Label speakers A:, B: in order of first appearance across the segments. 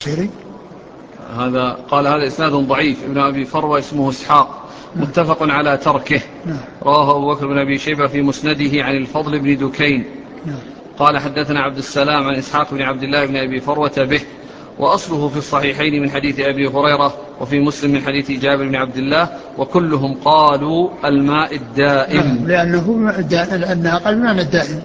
A: سيري.
B: هذا قال هذا إسناد ضعيف. ابن أبي فروة اسمه إسحاق متفق على تركه. رواه أبو بكر بن أبي شيبة في مسنده عن الفضل بن دكين قال حدثنا عبد السلام عن إسحاق بن عبد الله بن أبي فروة به، وأصله في الصحيحين من حديث أبي هريرة وفي مسلم من حديث جابر بن عبد الله، وكلهم قالوا الماء الدائم.
A: لأنه الناقل بمعنى الدائم،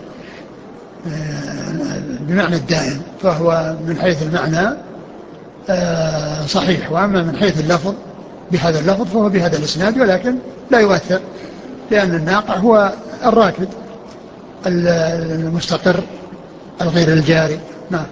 A: بمعنى الدائم، فهو من حيث المعنى صحيح، وأما من حيث اللفظ بهذا اللفظ فهو بهذا الإسناد، ولكن لا يؤثر، لأن الناقع هو الراكد المستقر الغير الجاري. نعم.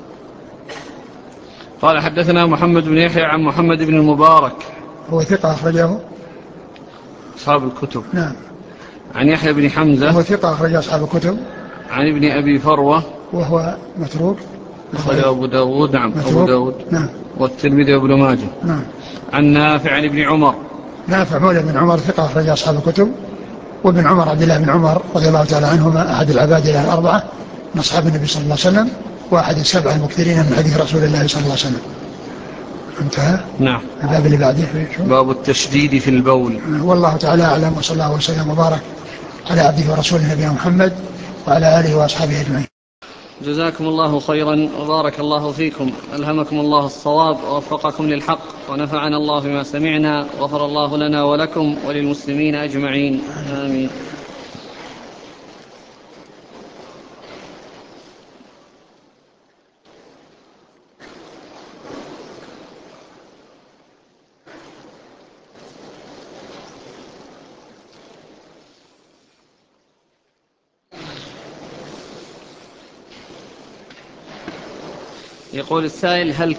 B: قال حدثنا محمد بن يحيى عن محمد بن المبارك
A: هو ثقة أخرجه
B: أصحاب الكتب.
A: نعم.
B: عن يحيى بن حمزة
A: هو ثقة أخرج أصحاب الكتب.
B: عن ابن أبي فروة
A: وهو متروك
B: أخرج أبو داود. نعم أبو داود
A: نعم.
B: والترمذي وابن ماجه.
A: نعم.
B: عن نافع عن ابن عمر.
A: نافع مولى بن عمر ثقة أخرج أصحاب الكتب. وابن عمر عبد الله بن عمر رضي الله تعالى عنهما أحد العبادلة الأربعة من أصحاب النبي صلى الله عليه وسلم، وأحد السبع المكثرين من حديث رسول الله صلى الله عليه وسلم. انتهى.
B: نعم.
A: الباب اللي بعده
B: باب التشديد في البول.
A: والله تعالى أعلم، وصلى الله وسلم وبارك على عبده ورسوله نبينا محمد وعلى آله وأصحابه أجمعين.
B: جزاكم الله خيرا وبارك الله فيكم، ألهمكم الله الصواب ووفقكم للحق، ونفعنا الله بما سمعنا، وغفر الله لنا ولكم وللمسلمين أجمعين، آمين. يقول السائل: هل